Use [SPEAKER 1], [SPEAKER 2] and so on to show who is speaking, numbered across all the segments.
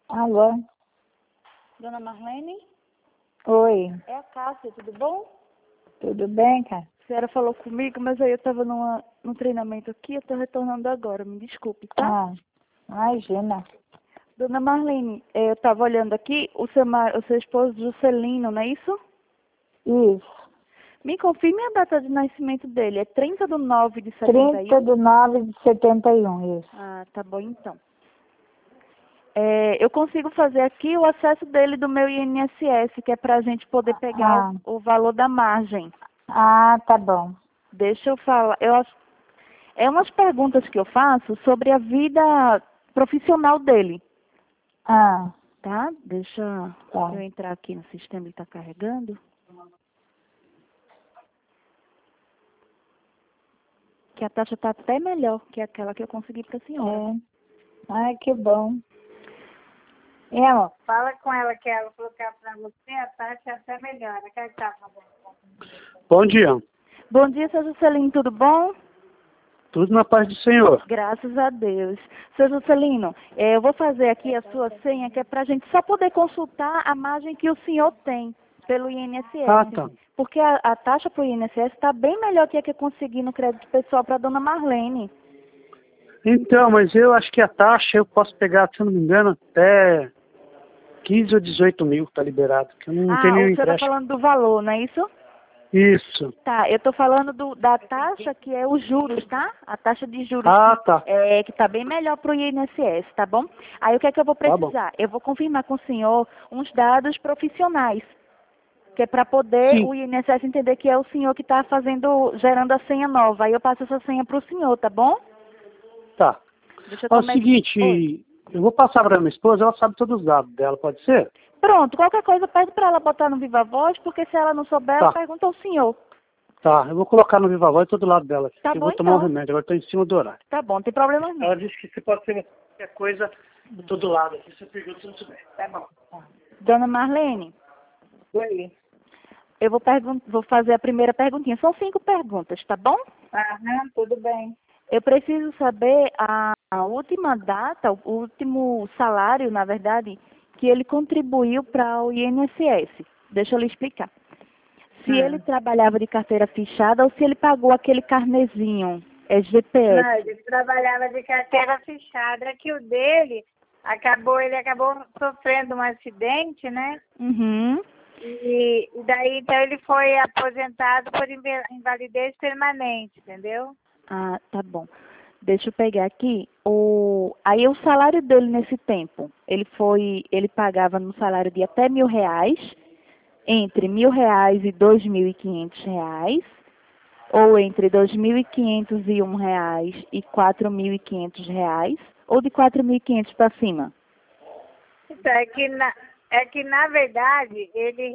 [SPEAKER 1] Alô?
[SPEAKER 2] Dona Marlene?
[SPEAKER 1] Oi,
[SPEAKER 2] É a Cássia, tudo bom?
[SPEAKER 1] tudo bem, cara?
[SPEAKER 2] A senhora falou comigo, mas aí eu estava num treinamento aqui, eu estou retornando agora, me desculpe, tá?
[SPEAKER 1] Ah, imagina.
[SPEAKER 2] Dona Marlene, eu estava olhando aqui, o seu esposo Juscelino, não é isso?
[SPEAKER 1] Isso.
[SPEAKER 2] Me confirme a data de nascimento dele, é 30/9 de
[SPEAKER 1] 30
[SPEAKER 2] 71?
[SPEAKER 1] de 9 de 71, isso.
[SPEAKER 2] Ah, tá bom então. Eu consigo fazer aqui o acesso dele do meu INSS, que é para a gente poder pegar
[SPEAKER 1] Ah,
[SPEAKER 2] o valor da margem.
[SPEAKER 1] tá bom.
[SPEAKER 2] Deixa eu falar. É umas perguntas que eu faço sobre a vida profissional dele,
[SPEAKER 1] Ah,
[SPEAKER 2] tá? Deixa
[SPEAKER 1] tá.
[SPEAKER 2] eu entrar aqui no sistema, ele está carregando. Que a taxa está até melhor que aquela que eu consegui para a senhora.
[SPEAKER 1] É. Ai, que bom. E, amor, fala com ela que ela falou que é pra você, a taxa é até melhor. Quer que tá fazendo?
[SPEAKER 3] Bom dia.
[SPEAKER 2] Bom dia, seu Juscelino, tudo bom?
[SPEAKER 3] Tudo na paz do Senhor.
[SPEAKER 2] Graças a Deus. Seu Juscelino, eu vou fazer aqui a sua senha, que é para a gente só poder consultar a margem que o senhor tem pelo INSS.
[SPEAKER 3] Ah, tá.
[SPEAKER 2] Porque a taxa para o INSS está bem melhor que a que eu consegui no crédito pessoal para a dona Marlene.
[SPEAKER 3] Então, mas eu acho que a taxa eu posso pegar, se eu não me engano, até 15 ou 18 mil, tá liberado. Que eu não tenho
[SPEAKER 2] O
[SPEAKER 3] nenhum
[SPEAKER 2] senhor está
[SPEAKER 3] empréstimo.
[SPEAKER 2] falando do valor, não é isso?
[SPEAKER 3] Isso.
[SPEAKER 2] Tá, eu estou falando da taxa que é os juros, tá? A taxa de juros
[SPEAKER 3] Ah, tá.
[SPEAKER 2] que está bem melhor para o INSS, tá bom? Aí o que é que eu vou
[SPEAKER 3] Tá bom.
[SPEAKER 2] precisar? Eu vou confirmar com o senhor uns dados profissionais, que é para poder
[SPEAKER 3] Sim,
[SPEAKER 2] o INSS entender que é o senhor que está gerando a senha nova. Aí eu passo essa senha para o senhor, tá bom?
[SPEAKER 3] tá.
[SPEAKER 2] Deixa eu
[SPEAKER 3] É o
[SPEAKER 2] tomar... Oi.
[SPEAKER 3] seguinte, eu vou passar para minha esposa, ela sabe todos os dados dela, pode ser?
[SPEAKER 2] Pronto, qualquer coisa pede para ela botar no Viva Voz, porque se ela não souber, ela
[SPEAKER 3] Tá,
[SPEAKER 2] pergunta ao senhor.
[SPEAKER 3] tá. Eu vou colocar no Viva Voz todo lado dela aqui,
[SPEAKER 2] Tá
[SPEAKER 3] que eu
[SPEAKER 2] bom
[SPEAKER 3] vou tomar um
[SPEAKER 2] então.
[SPEAKER 3] remédio, agora estou em cima do horário.
[SPEAKER 2] Tá bom, não tem problema não.
[SPEAKER 3] Ela disse que você pode ser qualquer coisa do todo lado aqui, você pergunta se não souber.
[SPEAKER 1] Tá bom.
[SPEAKER 2] Dona Marlene,
[SPEAKER 1] Oi.
[SPEAKER 2] eu vou fazer a primeira perguntinha. São 5 perguntas, tá bom?
[SPEAKER 1] Aham, tudo bem.
[SPEAKER 2] Eu preciso saber a última data, o último salário, na verdade, que ele contribuiu para o INSS. Deixa eu lhe explicar. Se ele trabalhava de carteira fechada ou se ele pagou aquele carnezinho, GPS.
[SPEAKER 1] Não, ele trabalhava de carteira fechada, que o dele ele acabou sofrendo um acidente, né?
[SPEAKER 2] Uhum.
[SPEAKER 1] E daí então ele foi aposentado por invalidez permanente, entendeu?
[SPEAKER 2] Ah, tá bom. Deixa eu pegar aqui. Aí o salário dele nesse tempo, ele pagava no salário de até R$ 1.000, entre R$ 1.000 e R$ 2.500, ou entre R$ 2.501 e R$ 4.500, ou de 4.500 para cima.
[SPEAKER 1] Então, é que na verdade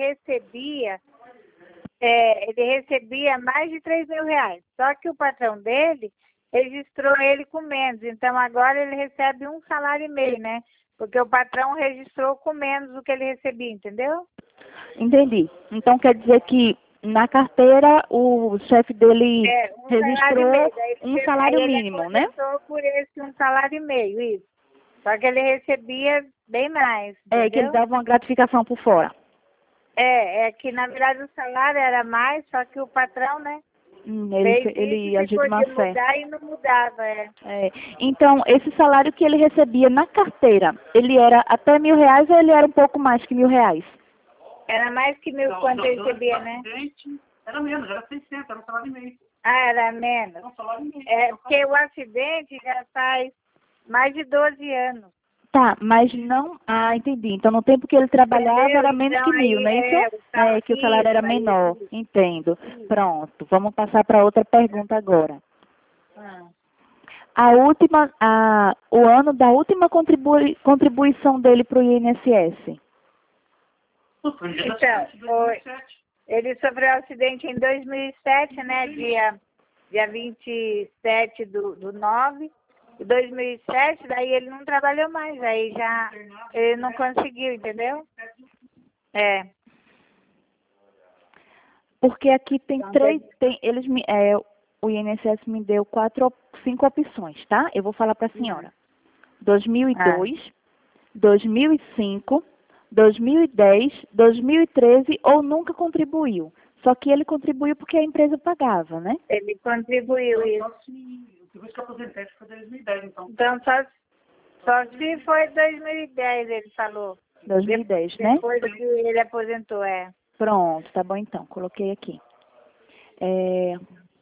[SPEAKER 1] ele recebia mais de R$ 3.000. Só que o patrão dele registrou ele com menos. Então agora ele recebe um salário e meio, né? Porque o patrão registrou com menos do que ele recebia, entendeu?
[SPEAKER 2] Entendi. Então quer dizer que na carteira o chefe dele
[SPEAKER 1] Um salário e
[SPEAKER 2] registrou
[SPEAKER 1] meio. Daí
[SPEAKER 2] um salário
[SPEAKER 1] ele
[SPEAKER 2] mínimo, né?
[SPEAKER 1] aposentou por esse um salário e meio, isso. Só que ele recebia bem mais,
[SPEAKER 2] Que ele
[SPEAKER 1] entendeu?
[SPEAKER 2] dava uma gratificação por fora.
[SPEAKER 1] É que na verdade o salário era mais, só que o patrão, né?
[SPEAKER 2] Ele
[SPEAKER 1] Disse que
[SPEAKER 2] agiu de má
[SPEAKER 1] podia
[SPEAKER 2] fé.
[SPEAKER 1] mudar e não mudava,
[SPEAKER 2] Então, esse salário que ele recebia na carteira, ele era até R$ 1.000 ou ele era um pouco mais que R$ 1.000?
[SPEAKER 1] Era mais que mil quanto ele recebia, né?
[SPEAKER 3] Era menos, era 600, era um salário e meio.
[SPEAKER 1] Ah, era menos.
[SPEAKER 3] Era um salário e meio.
[SPEAKER 1] Porque o acidente já faz mais de 12 anos.
[SPEAKER 2] Tá, mas não... Ah, entendi. Então, no tempo que ele trabalhava
[SPEAKER 1] Entendeu?
[SPEAKER 2] era menos
[SPEAKER 1] Então
[SPEAKER 2] que 1.000, não é isso? Que o salário era menor.
[SPEAKER 1] Isso.
[SPEAKER 2] Entendo. Pronto. Vamos passar para outra pergunta agora.
[SPEAKER 1] Ah.
[SPEAKER 2] O ano da última contribuição dele para o INSS.
[SPEAKER 1] Então, ele sofreu um acidente em 2007, né? Dia 27 do 9 de 2007, daí ele não trabalhou mais, aí já ele não conseguiu, entendeu?
[SPEAKER 2] Porque aqui tem o INSS me deu 5 opções, tá? Eu vou falar para a senhora. 2002, 2005, 2010, 2013 ou nunca contribuiu. Só que ele contribuiu porque a empresa pagava, né?
[SPEAKER 1] Ele contribuiu isso.
[SPEAKER 3] Só se depois que eu aposentei, acho que foi 2010, então.
[SPEAKER 1] Então, só se foi 2010, ele falou.
[SPEAKER 2] 2010, né?
[SPEAKER 1] Depois que ele aposentou, é.
[SPEAKER 2] Pronto, tá bom então. Coloquei aqui. É...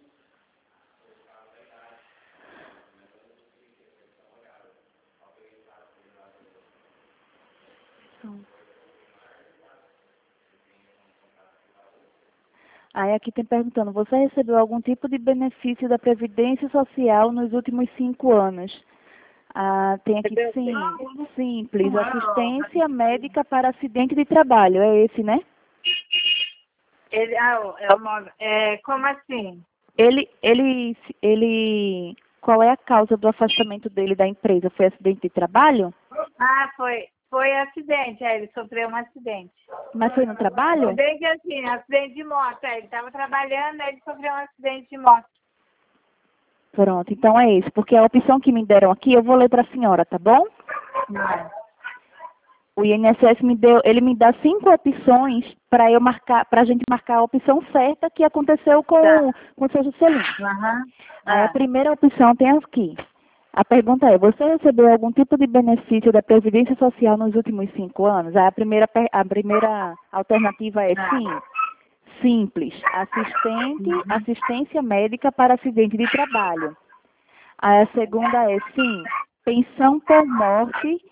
[SPEAKER 2] Aí aqui tem perguntando, você recebeu algum tipo de benefício da Previdência Social nos últimos 5 anos? Ah, tem aqui sim, simples, assistência médica para acidente de trabalho, é esse, né?
[SPEAKER 1] Ele, como assim?
[SPEAKER 2] Qual é a causa do afastamento dele da empresa? Foi acidente de trabalho?
[SPEAKER 1] Ah, foi acidente, ele sofreu um acidente.
[SPEAKER 2] Mas foi no trabalho?
[SPEAKER 1] Acidente assim, acidente de moto, ele estava trabalhando, aí ele sofreu um acidente de moto.
[SPEAKER 2] Pronto, então é esse, porque a opção que me deram aqui, eu vou ler para a senhora, tá bom? O INSS ele me dá 5 opções para eu marcar, para a gente marcar a opção certa que aconteceu com o seu Juscelino. Aí a primeira opção tem aqui. A pergunta é, você recebeu algum tipo de benefício da Previdência Social nos últimos 5 anos? Aí a primeira alternativa é sim. Simples, assistência médica para acidente de trabalho. Aí a segunda é sim, pensão por morte,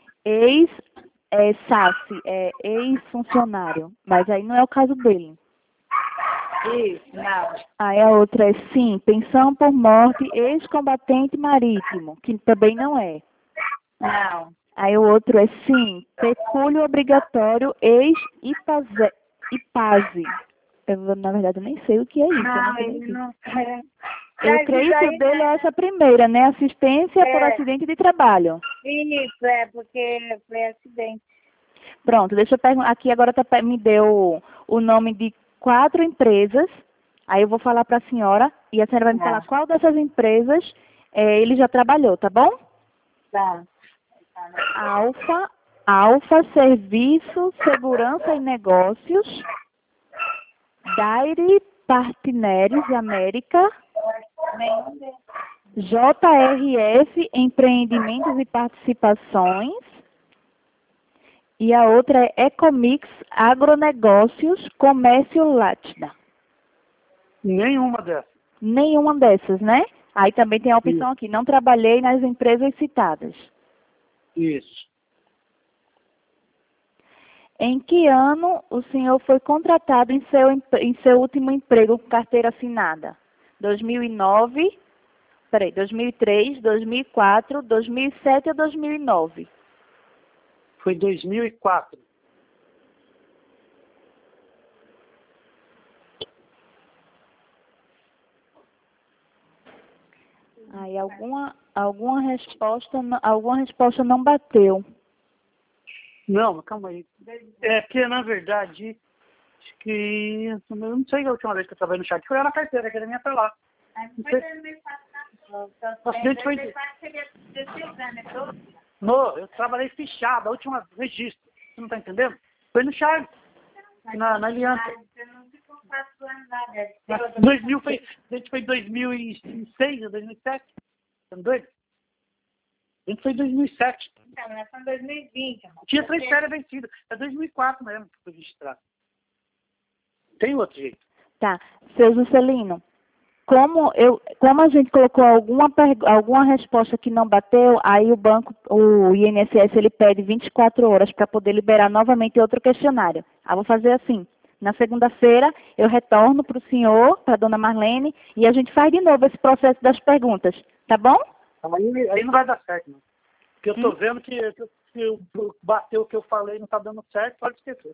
[SPEAKER 2] ex-funcionário, mas aí não é o caso dele.
[SPEAKER 1] Isso, não.
[SPEAKER 2] Aí a outra é sim, pensão por morte, ex-combatente marítimo, que também não é.
[SPEAKER 1] Não.
[SPEAKER 2] Aí o outro é sim, pecúlio obrigatório, ex-IPASE. Eu, na verdade, eu nem sei o que é isso.
[SPEAKER 1] Não, ele não.
[SPEAKER 2] Eu creio que o dele é essa primeira, né? Assistência por acidente de trabalho.
[SPEAKER 1] Isso, porque foi acidente.
[SPEAKER 2] Pronto, deixa eu perguntar. Aqui agora me deu o nome de 4 empresas. Aí eu vou falar para a senhora e a senhora vai me falar qual dessas empresas ele já trabalhou, tá bom?
[SPEAKER 1] Tá.
[SPEAKER 2] Alfa Serviço, Segurança e Negócios. Daire Partners América, JRF Empreendimentos e Participações e a outra é Ecomix Agronegócios Comércio Latida.
[SPEAKER 3] Nenhuma dessas.
[SPEAKER 2] Nenhuma dessas, né? Aí também tem a opção aqui, não trabalhei nas empresas citadas.
[SPEAKER 3] Isso.
[SPEAKER 2] Em que ano o senhor foi contratado em seu último emprego com carteira assinada? 2003, 2004, 2007 ou 2009?
[SPEAKER 3] Foi 2004.
[SPEAKER 2] Aí alguma resposta não bateu.
[SPEAKER 3] Não, mas calma aí. É porque, na verdade, acho que... Eu não sei a última vez que eu trabalhei no chat. Foi lá na carteira, que era minha pra lá.
[SPEAKER 1] Não foi 2004, não.
[SPEAKER 3] O acidente foi...
[SPEAKER 1] 2004 seria 16 anos, é 12?
[SPEAKER 3] Não, eu trabalhei fichado, a última registro. Você não tá entendendo? Foi no chat, na aliança.
[SPEAKER 1] Você não ficou 4 anos lá, deve ser.
[SPEAKER 3] 2000 foi... A gente foi em 2006 ou 2007. Tá doido? A gente foi em 2007.
[SPEAKER 1] Então, nós estamos em 2020. Amor.
[SPEAKER 3] Tinha 3 férias vencidas. É 2004 mesmo que foi registrado. Tem outro jeito.
[SPEAKER 2] Tá. Seu Juscelino, como a gente colocou alguma resposta que não bateu, aí o INSS, ele pede 24 horas para poder liberar novamente outro questionário. Aí eu vou fazer assim. Na segunda-feira, eu retorno para o senhor, para a dona Marlene, e a gente faz de novo esse processo das perguntas. Tá bom?
[SPEAKER 3] Aí não vai dar certo, não. Porque eu tô vendo que bateu o que eu falei e não tá dando certo, pode esquecer.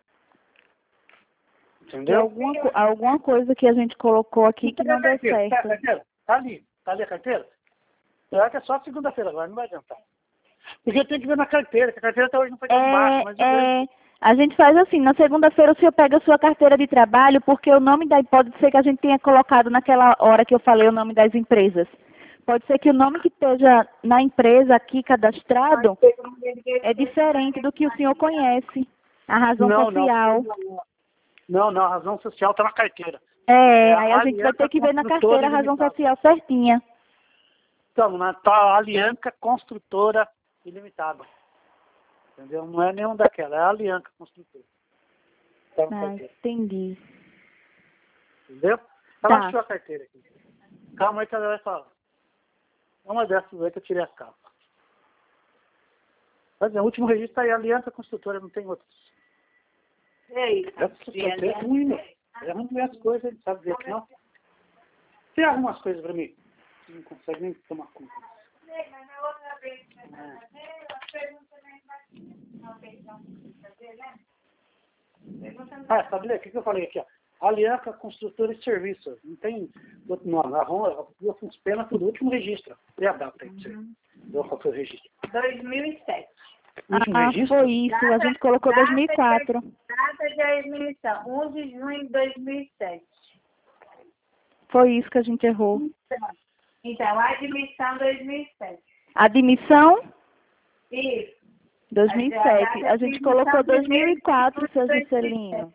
[SPEAKER 3] Entendeu?
[SPEAKER 2] Alguma coisa que a gente colocou aqui que não deu certo.
[SPEAKER 3] Tá a carteira? Tá ali a carteira? Eu acho que é só segunda-feira agora, não vai adiantar. Porque eu tenho que ver na carteira, que a carteira até hoje não foi tão baixa, mas
[SPEAKER 2] a gente faz assim, na segunda-feira o senhor pega a sua carteira de trabalho, porque o nome pode ser que a gente tenha colocado naquela hora que eu falei o nome das empresas. Pode ser que o nome que esteja na empresa aqui cadastrado é diferente do que o senhor conhece. A razão social.
[SPEAKER 3] Não, a razão social está na carteira.
[SPEAKER 2] Aí a gente vai ter que ver na carteira a razão social certinha.
[SPEAKER 3] Então, tá a Alianca Construtora Ilimitada. Entendeu? Não é nenhum daquela, é a Alianca Construtora. Tá na carteira.
[SPEAKER 2] Entendi.
[SPEAKER 3] Entendeu? Ela achou a carteira aqui. Calma aí que ela vai falar. Uma dessas aí que eu tirei a capa. Mas o último registro tá aí, Aliança Construtora, não tem outros. É ruim, meu. É ruim ver as coisas, ele sabe ver aqui, não? Tem algumas coisas pra mim. Você não consegue nem tomar conta.
[SPEAKER 1] Mas na outra vez que você vai fazer, a pergunta não vai fazer, né?
[SPEAKER 3] Sabe o que eu falei aqui, ó? Aliança Construtora e Serviços. Não tem outro nome. A Funspena foi do último registro. E a data aí, qual foi o registro?
[SPEAKER 1] 2007.
[SPEAKER 2] Foi isso. A gente colocou 2004.
[SPEAKER 1] Data de admissão, 1 de junho de 2007.
[SPEAKER 2] Foi isso que a gente errou.
[SPEAKER 1] Então, admissão 2007.
[SPEAKER 2] Admissão?
[SPEAKER 1] Isso.
[SPEAKER 2] 2007. A gente colocou 2004, seu Juscelino.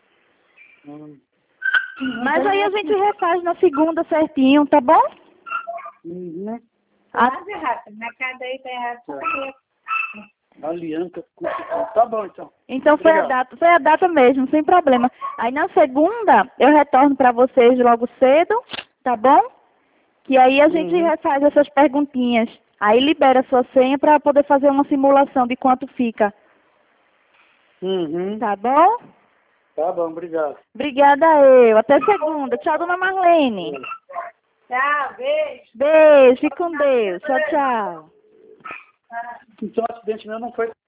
[SPEAKER 2] Mas aí a gente refaz na segunda certinho, tá bom?
[SPEAKER 1] Quase rápido, na cada aí tá errado.
[SPEAKER 3] Aliança, tá bom então.
[SPEAKER 2] Então foi a data mesmo, sem problema. Aí na segunda eu retorno para vocês logo cedo, tá bom? Que aí a gente refaz essas perguntinhas. Aí libera a sua senha para poder fazer uma simulação de quanto fica. Tá bom?
[SPEAKER 3] Tá bom, obrigado.
[SPEAKER 2] Obrigada eu. Até segunda. Tchau, dona Marlene.
[SPEAKER 1] Tchau, beijo.
[SPEAKER 2] Beijo, fique com Deus. Tchau, tchau.
[SPEAKER 3] Então o acidente meu não foi